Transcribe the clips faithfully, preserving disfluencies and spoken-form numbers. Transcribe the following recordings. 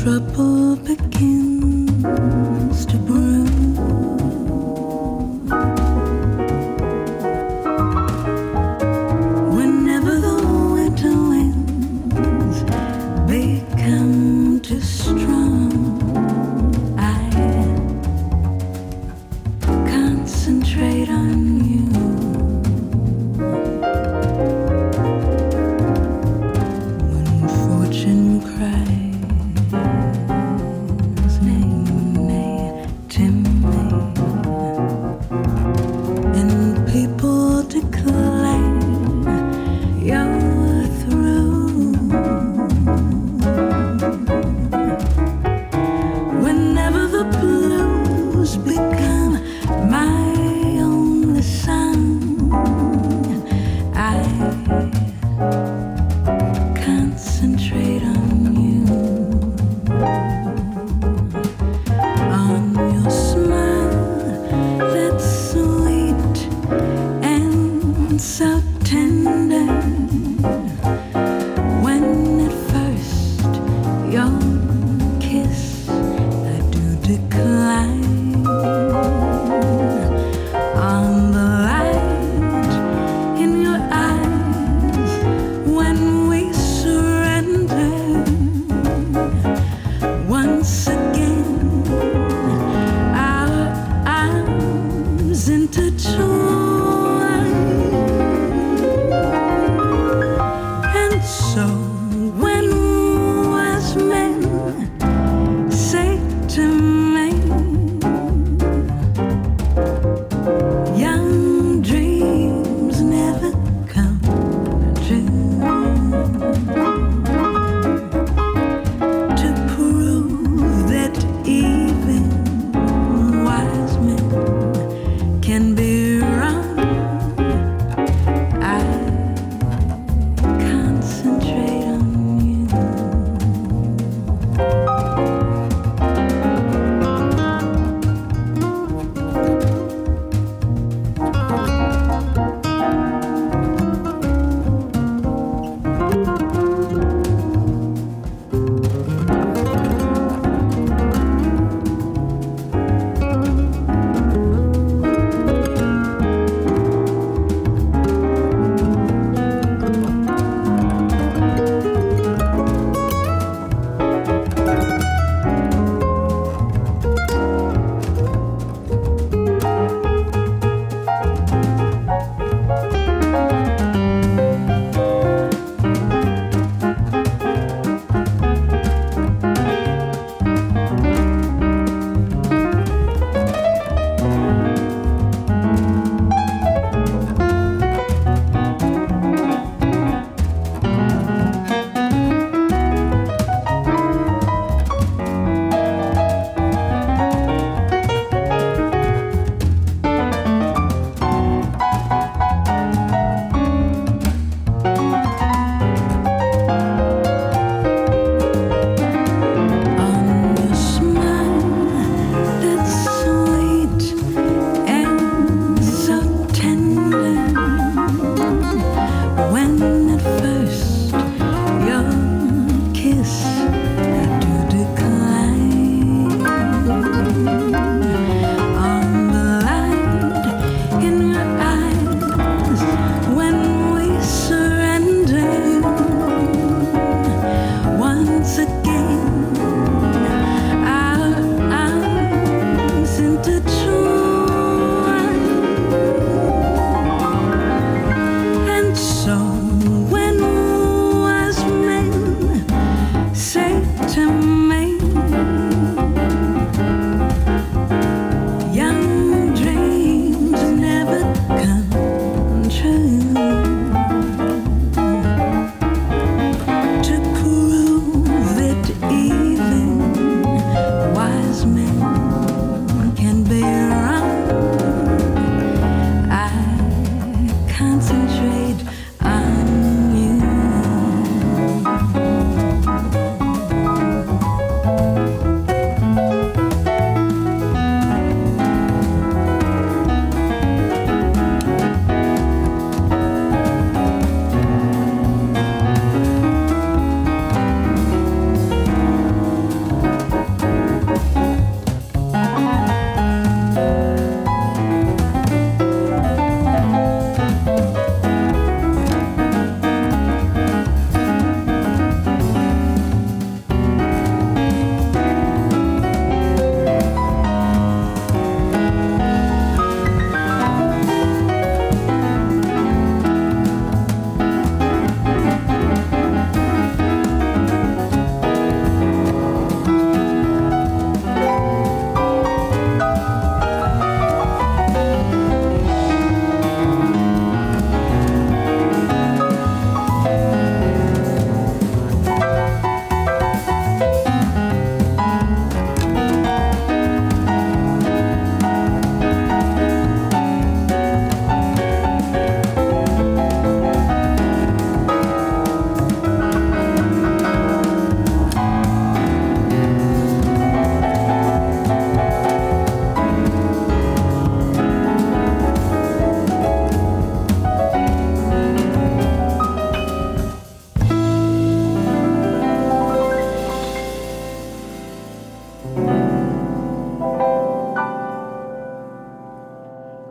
trouble begins to brew. Whenever the winter winds become too strong, I concentrate on you. When fortune cries, name me, Timmy, and people declare you're through.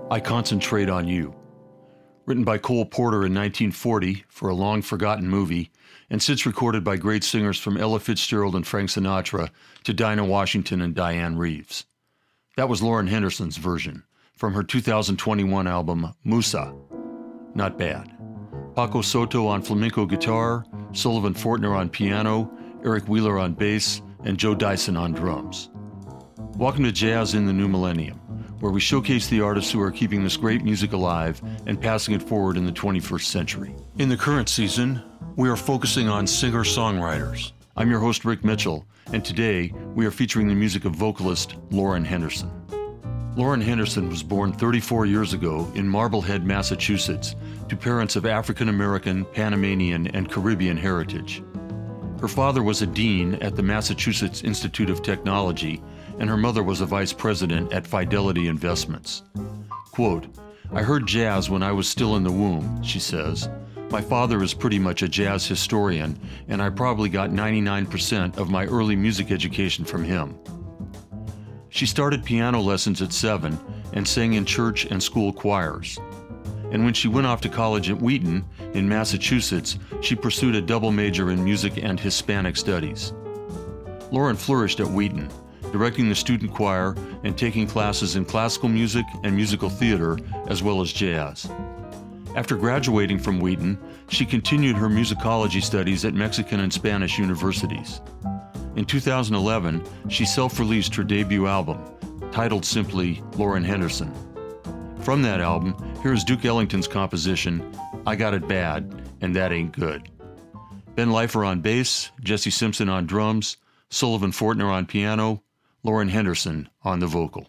I Concentrate on You. Written by Cole Porter in nineteen forty for a long-forgotten movie, and since recorded by great singers from Ella Fitzgerald and Frank Sinatra to Dinah Washington and Diane Reeves. That was Lauren Henderson's version from her two thousand twenty-one album, Musa. Not bad. Paco Soto on flamenco guitar, Sullivan Fortner on piano, Eric Wheeler on bass, and Joe Dyson on drums. Welcome to Jazz in the New Millennium, where we showcase the artists who are keeping this great music alive and passing it forward in the twenty-first century. In the current season, we are focusing on singer-songwriters. I'm your host, Rick Mitchell, and today we are featuring the music of vocalist Lauren Henderson. Lauren Henderson was born thirty-four years ago in Marblehead, Massachusetts, to parents of African-American, Panamanian, and Caribbean heritage. Her father was a dean at the Massachusetts Institute of Technology, and her mother was a vice president at Fidelity Investments. Quote, "I heard jazz when I was still in the womb," she says. "My father is pretty much a jazz historian, and I probably got ninety-nine percent of my early music education from him." She started piano lessons at seven and sang in church and school choirs. And when she went off to college at Wheaton in Massachusetts, she pursued a double major in music and Hispanic studies. Lauren flourished at Wheaton, directing the student choir and taking classes in classical music and musical theater, as well as jazz. After graduating from Wheaton, she continued her musicology studies at Mexican and Spanish universities. In two thousand eleven, she self-released her debut album, titled simply Lauren Henderson. From that album, here is Duke Ellington's composition, I Got It Bad, and That Ain't Good. Ben Leifer on bass, Jesse Simpson on drums, Sullivan Fortner on piano, Lauren Henderson on the vocal.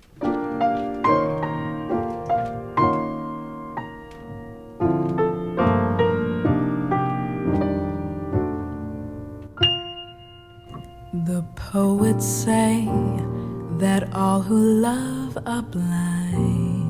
The poets say that all who love are blind.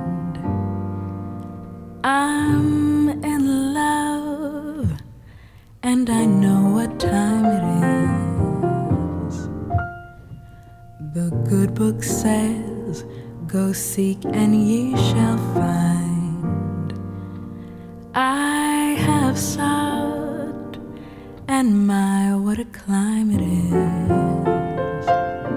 I'm in love, and I know what time it is. The good book says, go seek and ye shall find. I have sought, and my, what a climb it is.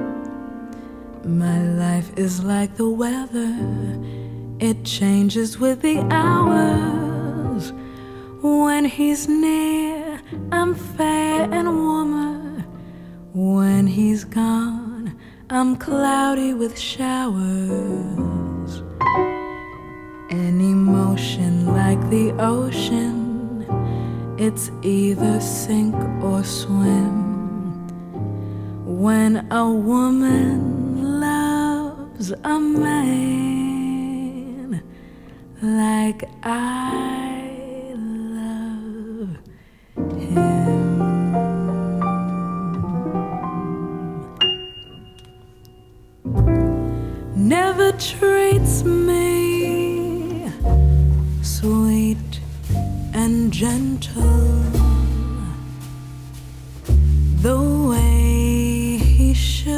My life is like the weather, it changes with the hours. When he's near, I'm fair and warmer. When he's gone, I'm cloudy with showers. An emotion like the ocean, it's either sink or swim. When a woman loves a man like I love him. Never treats me sweet and gentle the way he should.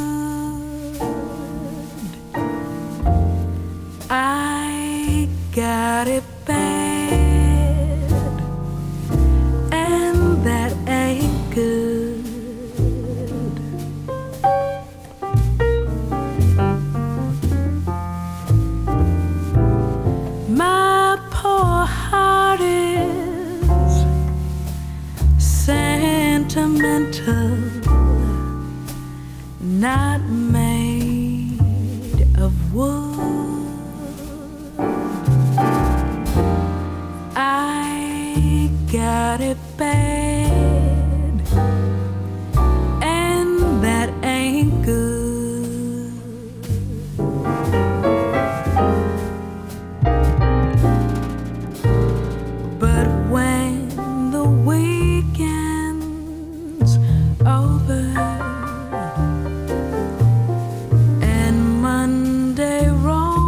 I got it bad, and that ain't good. My poor heart is sentimental, not made of wood. I got it bad, and that ain't good. But when the weekend's over and Monday rolls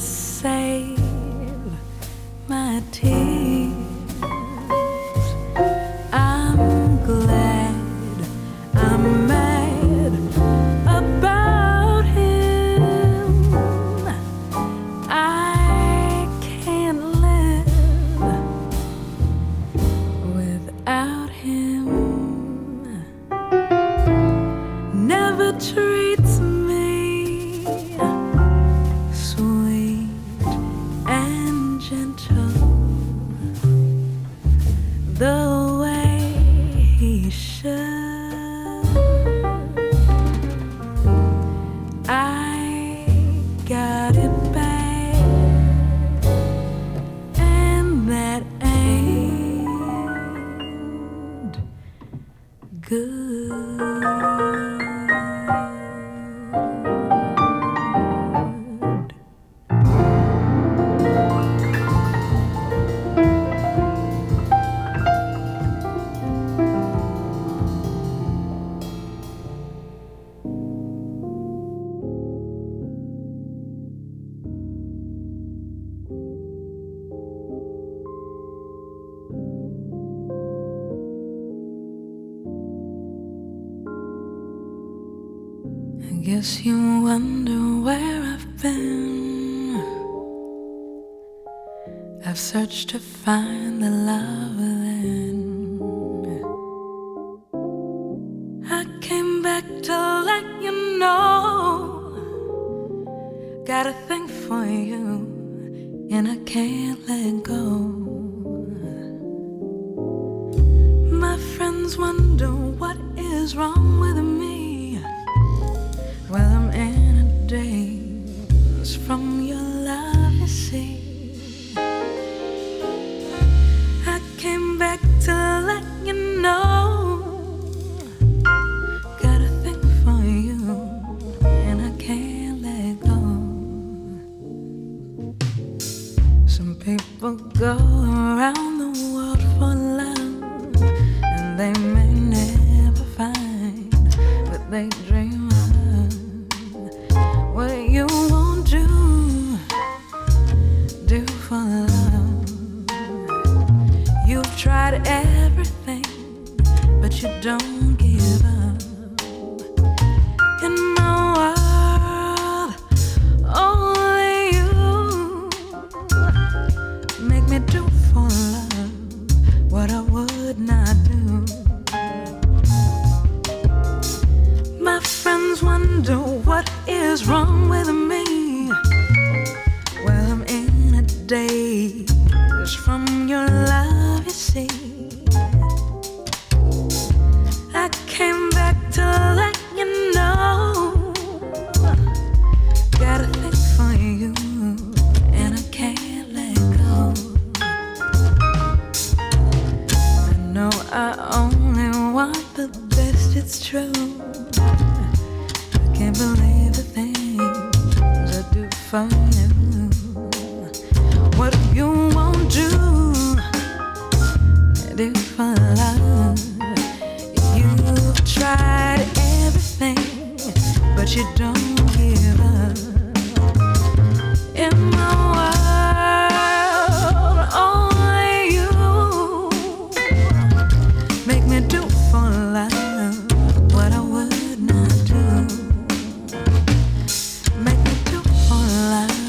save my tears. I'm glad I'm mad about him. I can't live without him. Never treats me sweet and gentle the way he should. I got it bad, and that ain't good. I guess you wonder where I've been. I've searched to find the love within. I came back to let you know. Got a thing for you, and I can't let go. My friends wonder what is wrong with me. Well, I'm in a daze from your love, you see. I came back to let you know. Got a thing for you, and I can't let go. Some people go around the world for love, and they may never find what they dream of. What you won't do, do for love. You've tried everything, but you don't give up. In my world, only you make me do for love what I would not do. My friends wonder what is wrong with me. Well, I'm in a daze from your love, you see. I came back to let you know. Got a thing for you, and I can't let go. I know I only want the best, it's true. Can't believe the things I do for you. What you won't do, I do for love. You've tried everything, but you don't give up. In my world, only you make me do for love what I would not do. Make me do for love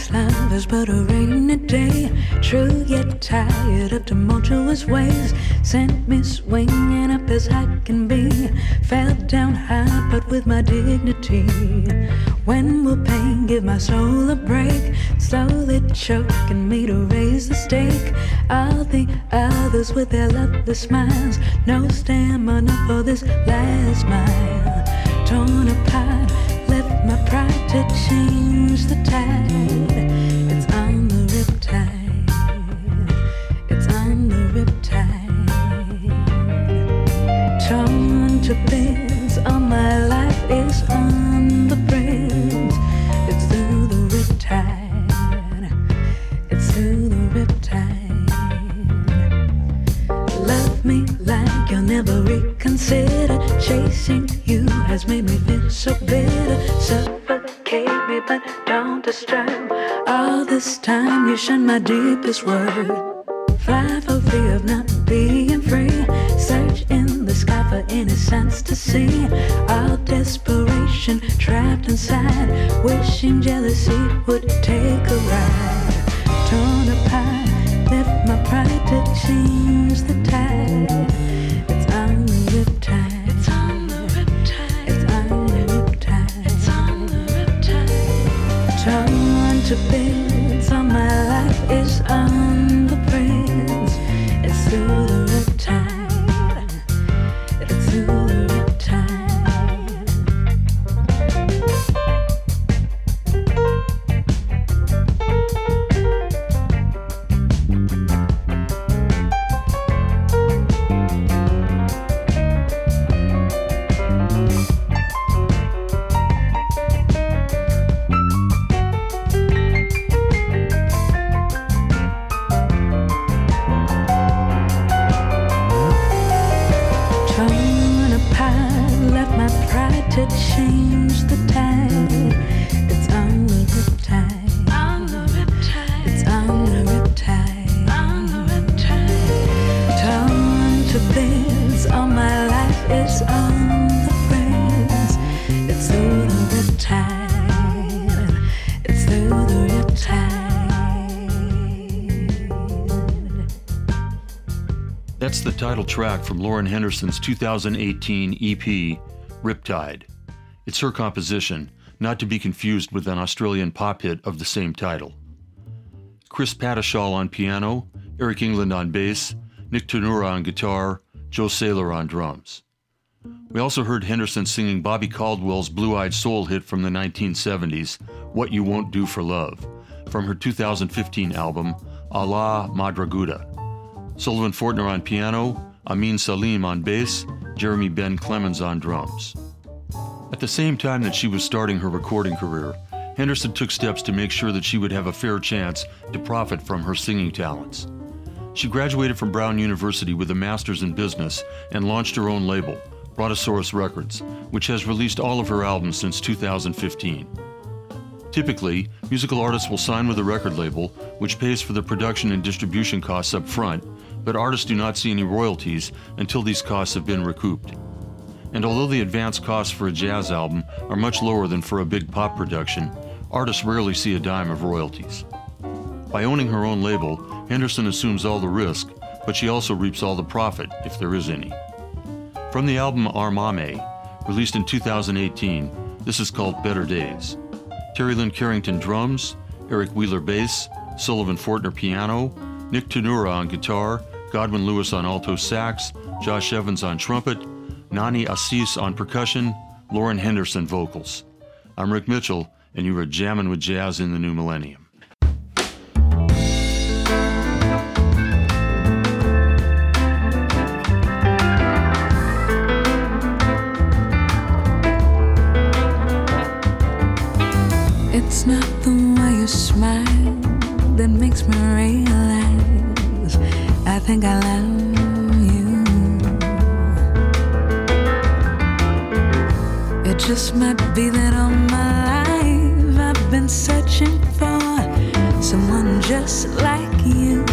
makes love is but a rainy day. True yet tired of tumultuous ways. Sent me swinging up as I can be. Fell down high but with my dignity. When will pain give my soul a break? Slowly choking me to raise the stake. All the others with their lovely smiles. No stamina for this last mile. Torn apart, left my pride to change the tide. It's on the riptide. It's on the riptide. Torn to bits, all my life is on the brink. It's through the riptide. It's through the riptide. Love me like you'll never reconsider. Chasing you has made me feel so bitter. Suffocate me but don't disturb. All this time you shun my deepest word. Fly for fear of not being free. Search in the sky for any sense to see. All desperation trapped inside. Wishing jealousy would take a ride. Torn apart, left my pride to change the tide. It's on the riptide. It's on the riptide. It's on the riptide. It's on the riptide. Torn to bits, all my life is on the brink. It's through the riptide. It's through the riptide. To change the tide. It's on the riptide. On the riptide. It's on the riptide. On the riptide. Torn to bits, all my life is on the fringe. It's through the riptide. It's through the riptide. That's the title track from Lauren Henderson's two thousand eighteen E P, Riptide. It's her composition, not to be confused with an Australian pop hit of the same title. Chris Patashall on piano, Eric England on bass, Nick Tenura on guitar, Joe Saylor on drums. We also heard Henderson singing Bobby Caldwell's blue-eyed soul hit from the nineteen seventies, What You Won't Do for Love, from her two thousand fifteen album, A la Madraguda. Sullivan Fortner on piano, Amin Salim on bass, Jeremy Ben Clemens on drums. At the same time that she was starting her recording career, Henderson took steps to make sure that she would have a fair chance to profit from her singing talents. She graduated from Brown University with a master's in business and launched her own label, Brontosaurus Records, which has released all of her albums since two thousand fifteen. Typically, musical artists will sign with a record label, which pays for the production and distribution costs up front, but artists do not see any royalties until these costs have been recouped. And although the advance costs for a jazz album are much lower than for a big pop production, artists rarely see a dime of royalties. By owning her own label, Henderson assumes all the risk, but she also reaps all the profit, if there is any. From the album Armame, released in two thousand eighteen, this is called Better Days. Terry Lynn Carrington drums, Eric Wheeler bass, Sullivan Fortner piano, Nick Tenura on guitar, Godwin Lewis on alto sax, Josh Evans on trumpet, Nani Assis on percussion, Lauren Henderson vocals. I'm Rick Mitchell, and you are jamming with jazz in the new millennium. It's not the way you smile that makes me realize I think I love you. It just might be that all my life I've been searching for someone just like you.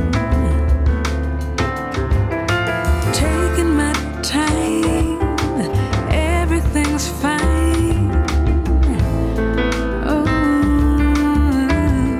Taking my time, everything's fine. Oh,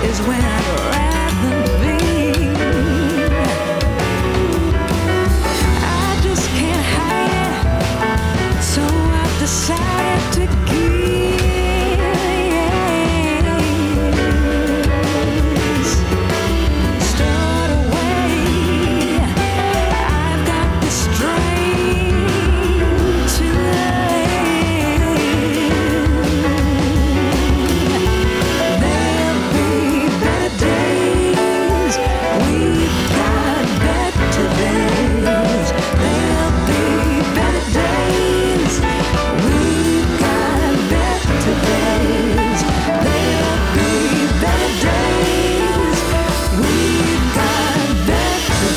is where I'd rather be. I just can't hide it, so I've decided to give. Start away. I've got this dream to there'll be better days. We've got better days. There'll be better days. We've got better days. There'll be better days. We've got better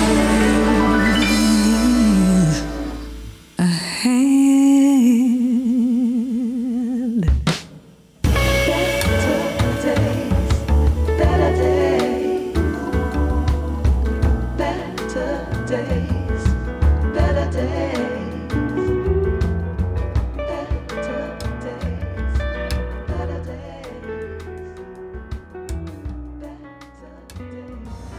days ahead. Better days, better days, better days, better days, better days, better days.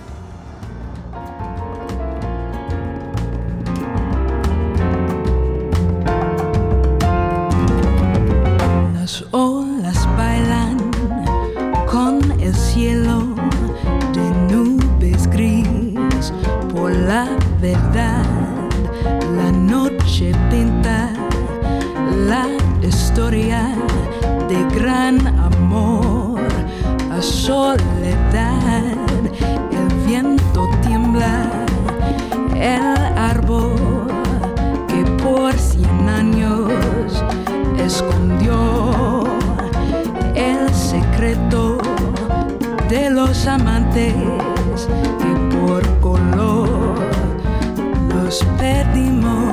Las olas bailan con el cielo de nubes gris. Por la verdad, la noche pinta la historia de gran amor a soledad. El viento tiembla, el árbol que por cien años escondió el secreto de los amantes que por color los perdimos.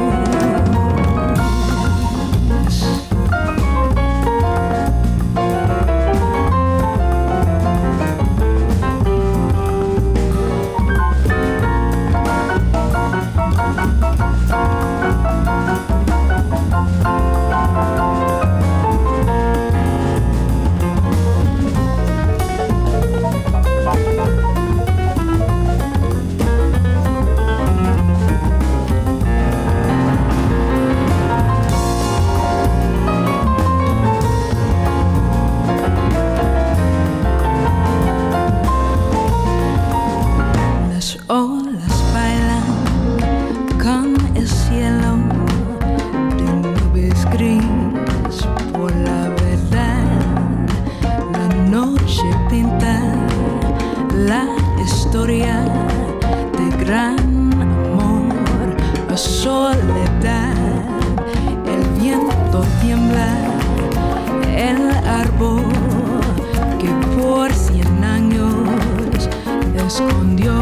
Las olas bailan con el cielo de nubes gris. Por la verdad, la noche pinta la historia de gran amor a soledad. El viento tiembla, el árbol que por cien años escondió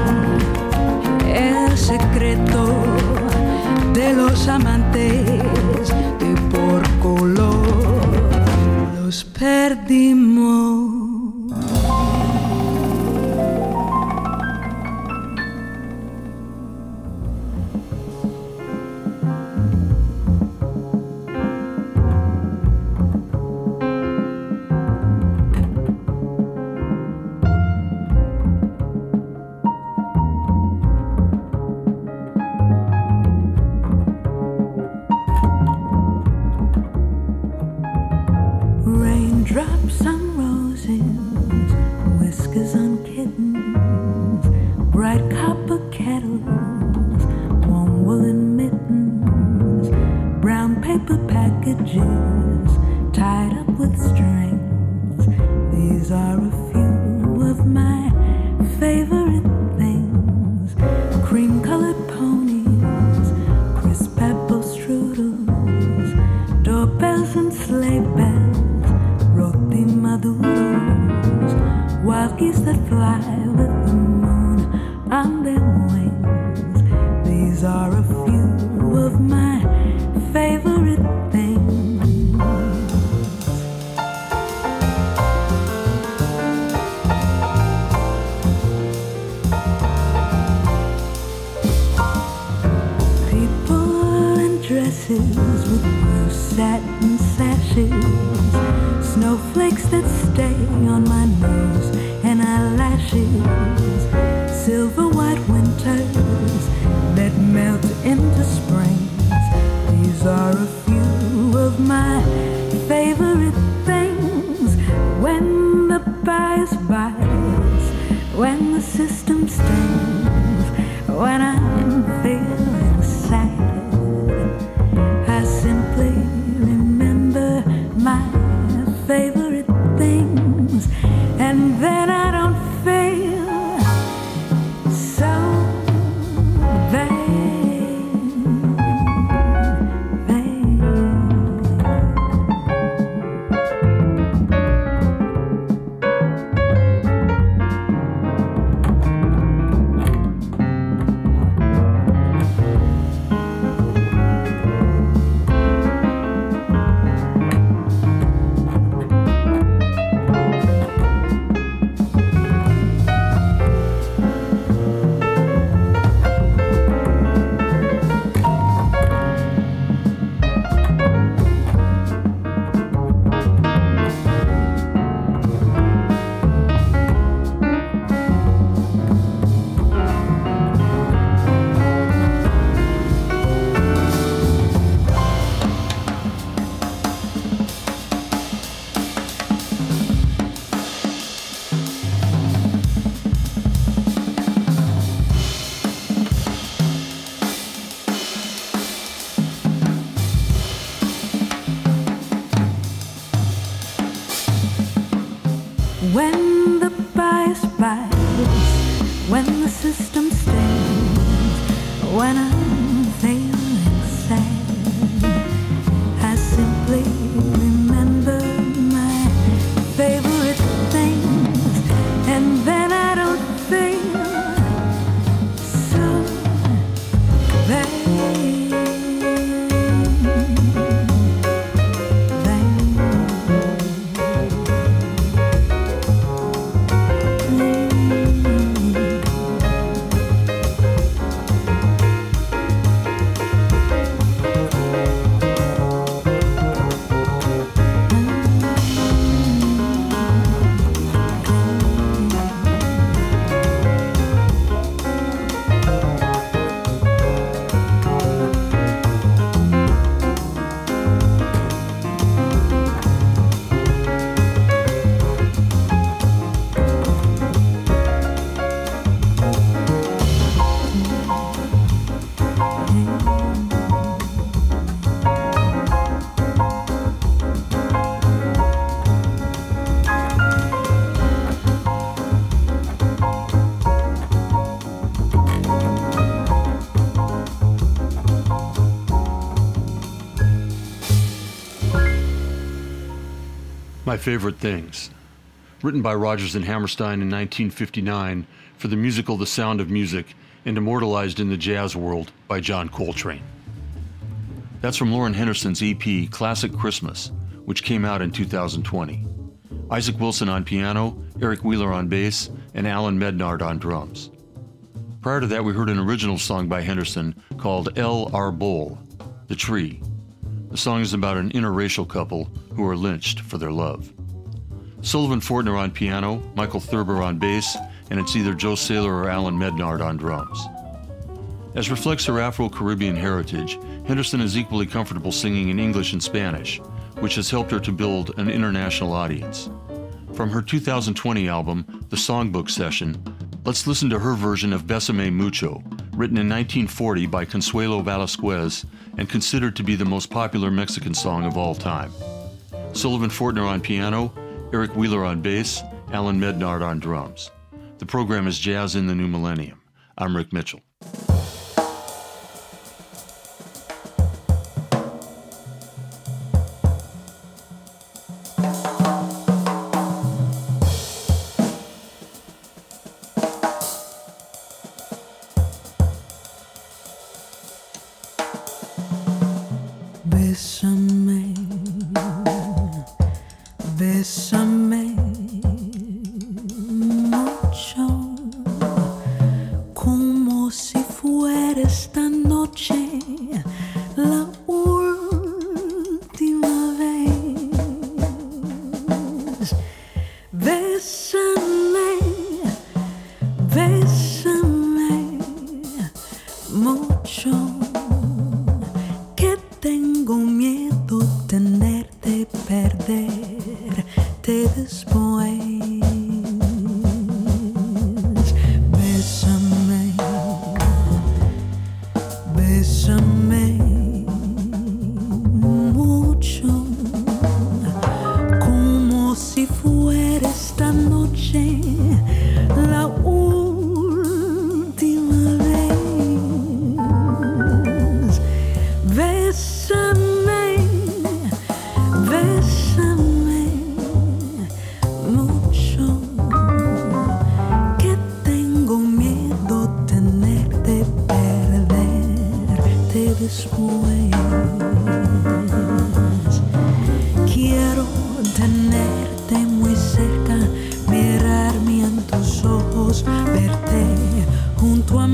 el secreto de los amantes que por color los perdimos. Raindrops on roses, whiskers on kittens, bright copper kettles, warm woolen mittens, brown paper packages tied up with strings. These are a few of my favorite things: cream-colored ponies, crisp apple strudels, doorbells and sleigh bells, roti maduros, wild geese that fly with the moon on their wings. These are a few of my favorite things. People in dresses with blue satin sashes, snowflakes that stay on my nose ashes, silver white winters that melt into springs. These are a few of my favorite things. When the bias bites, when the system stings, when I'm feeling sad, I simply remember my favorite things, and then I don't feel so bad. When the bias bites, when the system stings, when I'm feeling sad, I simply remember my favorite things, and then I don't feel so bad. My Favorite Things, written by Rodgers and Hammerstein in nineteen fifty-nine for the musical The Sound of Music and immortalized in the jazz world by John Coltrane. That's from Lauren Henderson's E P Classic Christmas, which came out in two thousand twenty. Isaac Wilson on piano, Eric Wheeler on bass, and Alan Mednard on drums. Prior to that, we heard an original song by Henderson called El Arbol, The Tree. The song is about an interracial couple who are lynched for their love. Sullivan Fortner on piano, Michael Thurber on bass, and it's either Joe Saylor or Alan Mednard on drums. As reflects her Afro-Caribbean heritage, Henderson is equally comfortable singing in English and Spanish, which has helped her to build an international audience. From her two thousand twenty album, The Songbook Session, let's listen to her version of Bésame Mucho, written in nineteen forty by Consuelo Velasquez and considered to be the most popular Mexican song of all time. Sullivan Fortner on piano, Eric Wheeler on bass, Alan Mednard on drums. The program is Jazz in the New Millennium. I'm Rick Mitchell. Bésame, bésame mucho, como si fuera esta noche la última vez. Bésame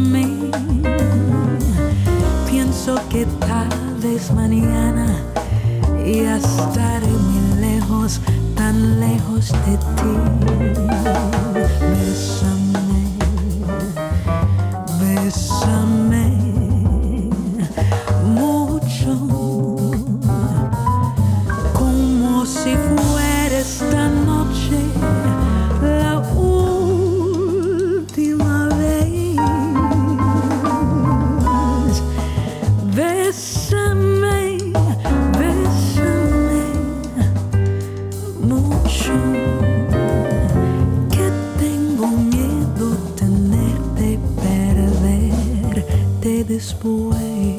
mí. Pienso que tal vez mañana ya estaré muy lejos, tan lejos de ti. Bésame, bésame mucho, como si fuera esta noche la última vez. Bésame, bésame mucho, que tengo miedo tenerte, perderte después.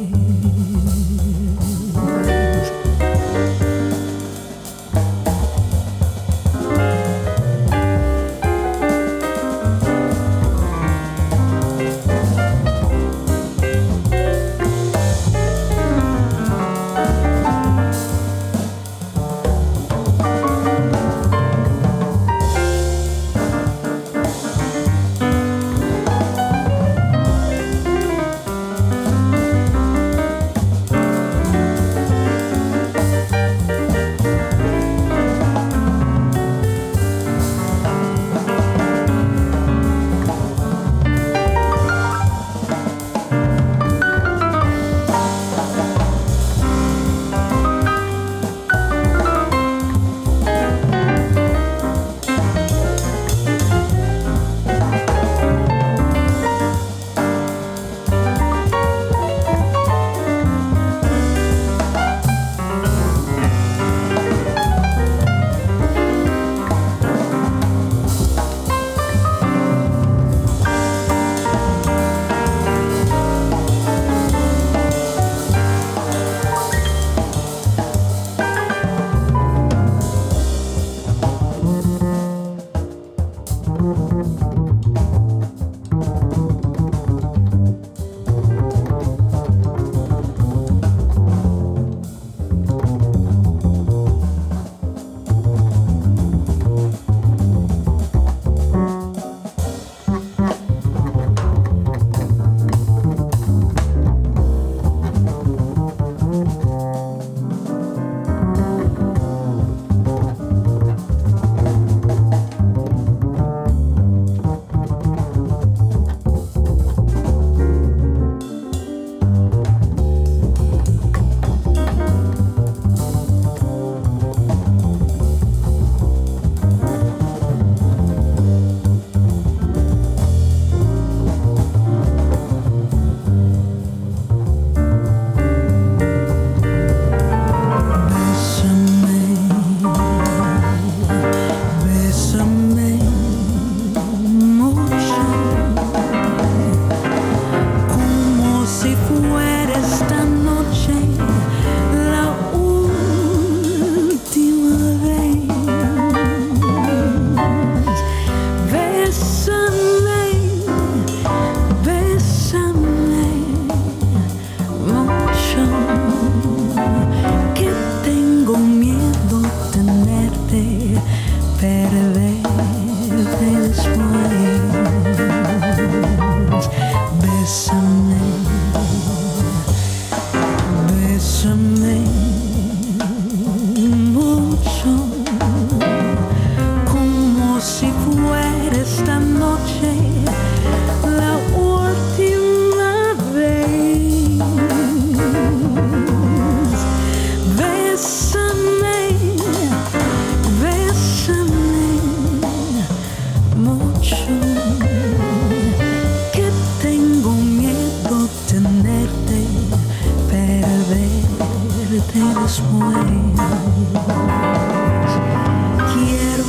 Quiero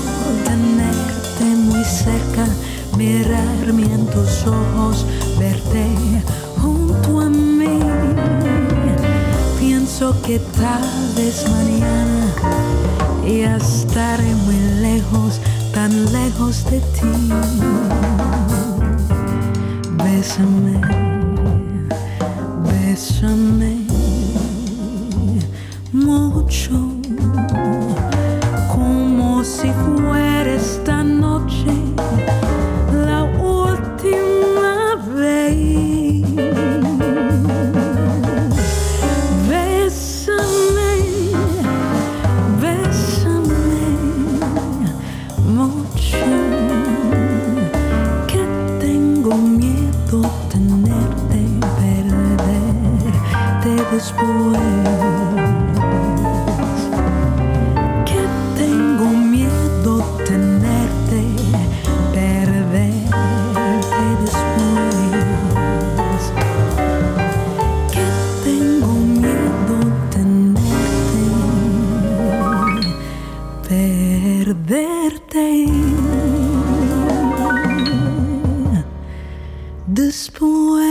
tenerte muy cerca, mirarme en tus ojos, verte junto a mí. Pienso que tal vez mañana ya estaré muy lejos, tan lejos de ti. Bésame, bésame mucho, como si fuera esta noche la última vez. tenerte, perderte después. Que tengo miedo tenerte, perderte después. Que tengo miedo tenerte, perderte después.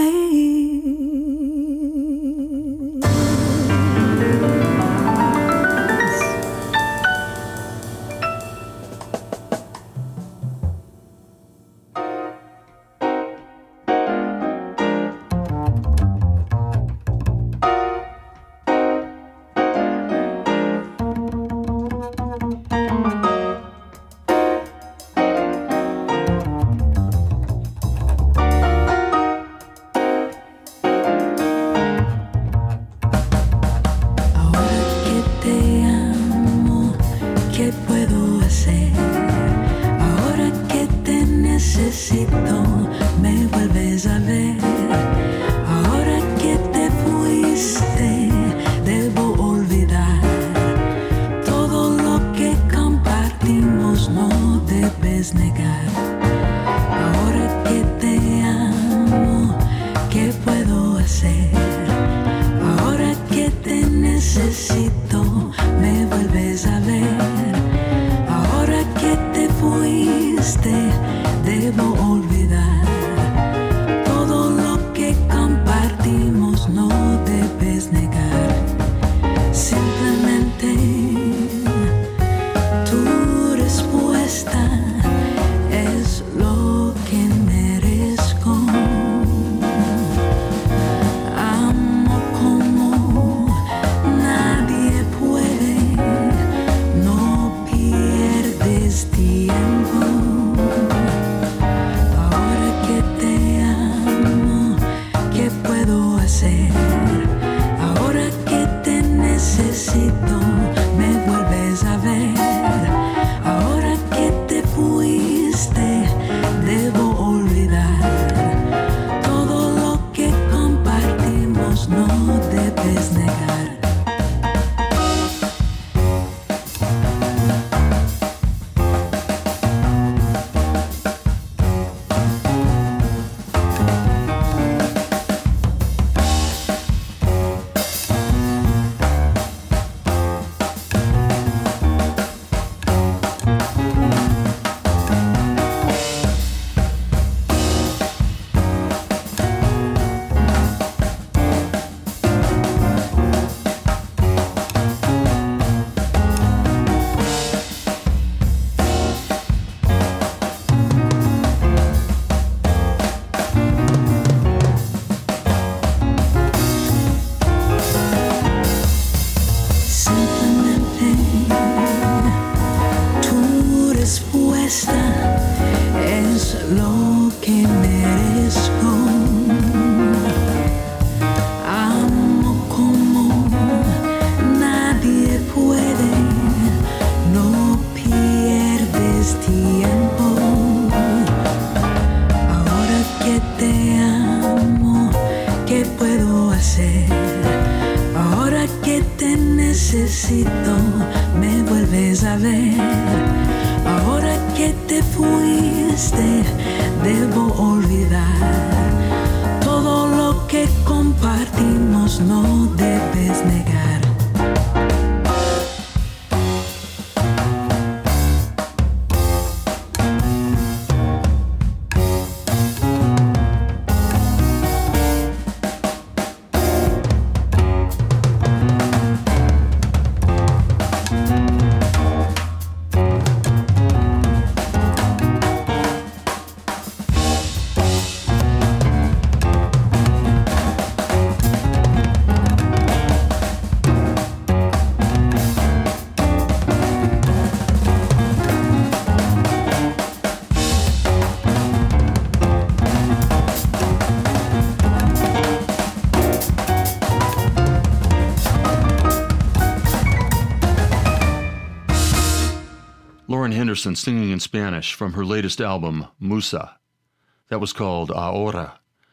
Lauren Henderson singing in Spanish from her latest album, Musa. That was called Ahora.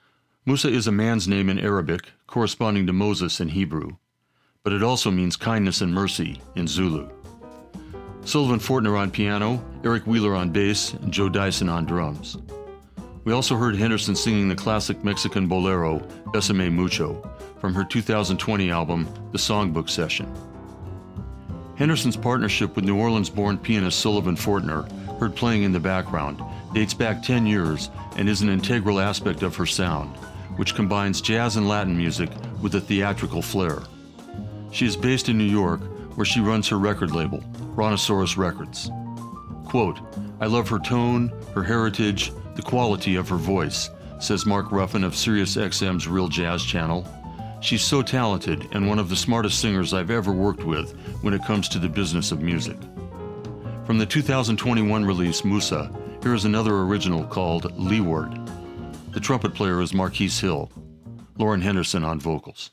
Musa is a man's name in Arabic, corresponding to Moses in Hebrew, but it also means kindness and mercy in Zulu. Sullivan Fortner on piano, Eric Wheeler on bass, and Joe Dyson on drums. We also heard Henderson singing the classic Mexican bolero, Bésame Mucho, from her two thousand twenty album, The Songbook Session. Henderson's partnership with New Orleans-born pianist Sullivan Fortner, heard playing in the background, dates back ten years and is an integral aspect of her sound, which combines jazz and Latin music with a theatrical flair. She is based in New York, where she runs her record label, Brontosaurus Records. Quote, "I love her tone, her heritage, the quality of her voice," says Mark Ruffin of Sirius X M's Real Jazz Channel. "She's so talented and one of the smartest singers I've ever worked with when it comes to the business of music." From the two thousand twenty-one release Musa, here is another original called Leeward. The trumpet player is Marquise Hill. Lauren Henderson on vocals.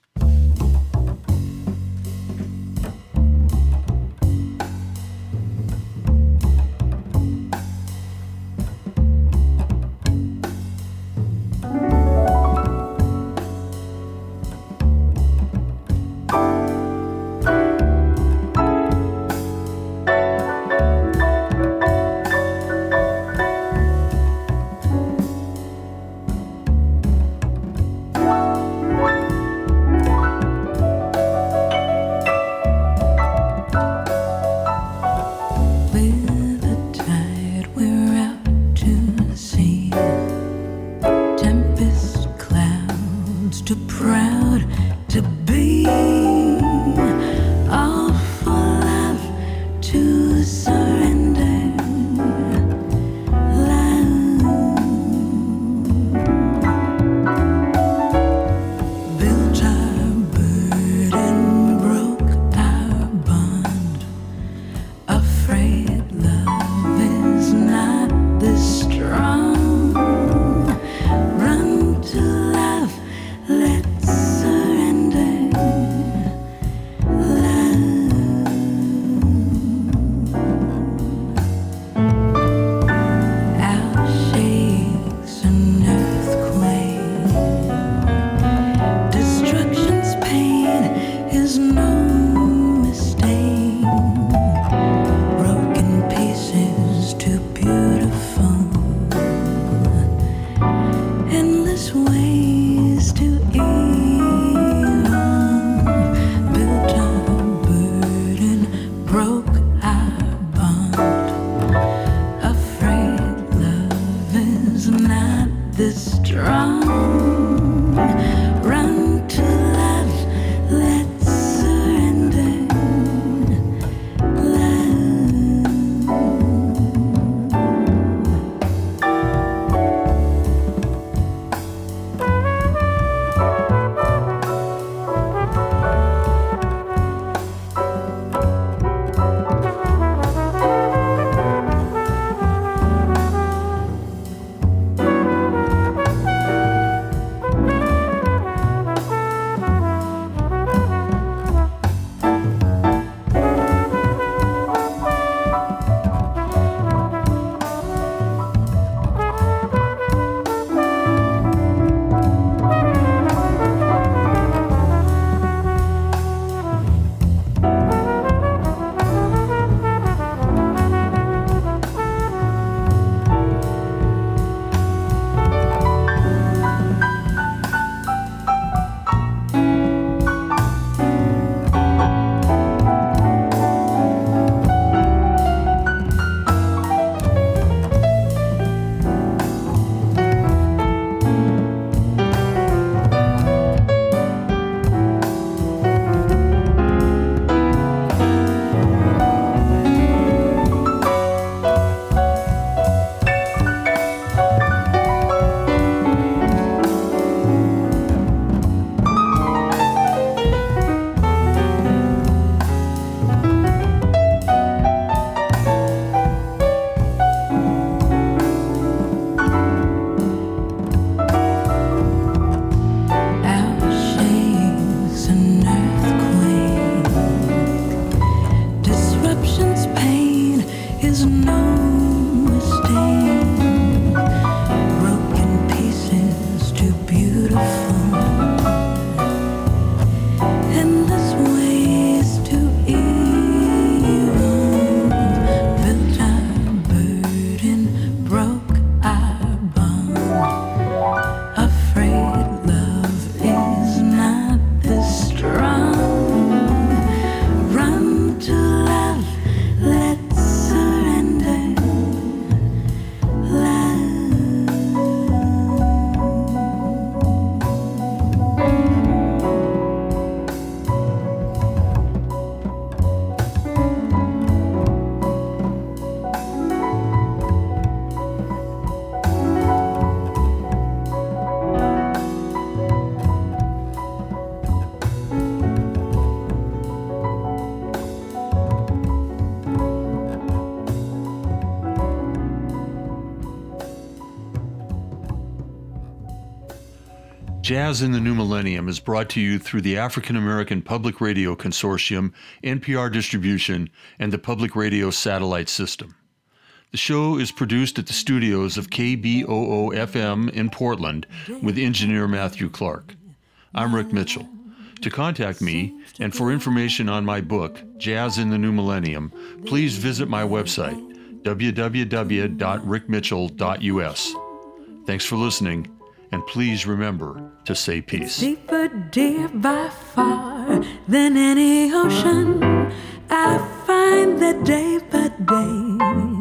Jazz in the New Millennium is brought to you through the African American Public Radio Consortium, N P R Distribution, and the Public Radio Satellite System. The show is produced at the studios of K B O O F M in Portland with engineer Matthew Clark. I'm Rick Mitchell. To contact me and for information on my book, Jazz in the New Millennium, please visit my website, w w w dot rick mitchell dot u s. Thanks for listening, and please remember to say peace. Deeper, dear, by far than any ocean, I find that day by day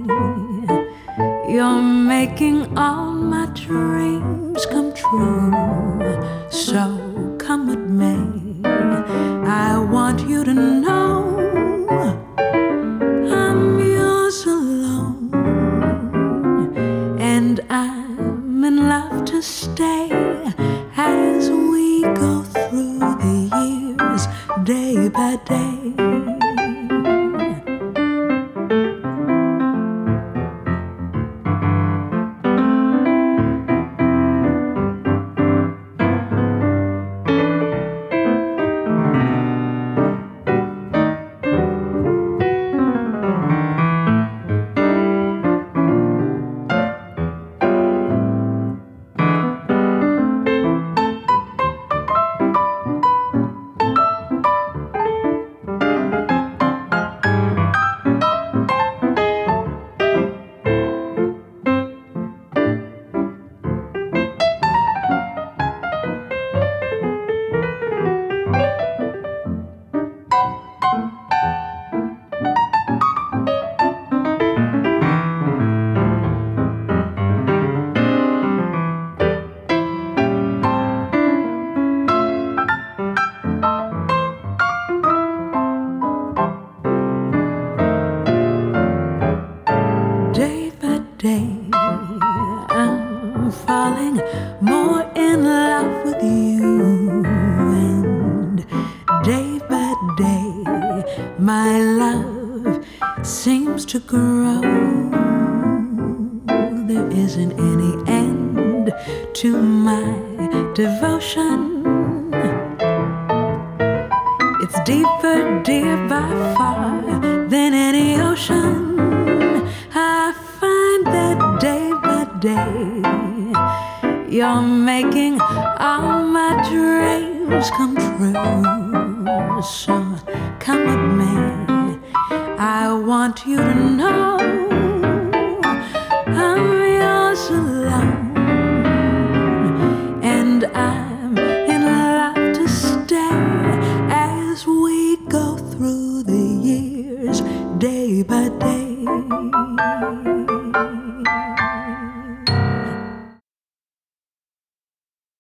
you're making all my dreams come true. So come with me, I want you to know I'm yours alone, and I'm in love to stay as we go through the years, day by day. To grow, there isn't any end to my devotion. It's deeper, dear, by far than any ocean. I find that day by day you're making all my dreams come true. So come with me, I want you to know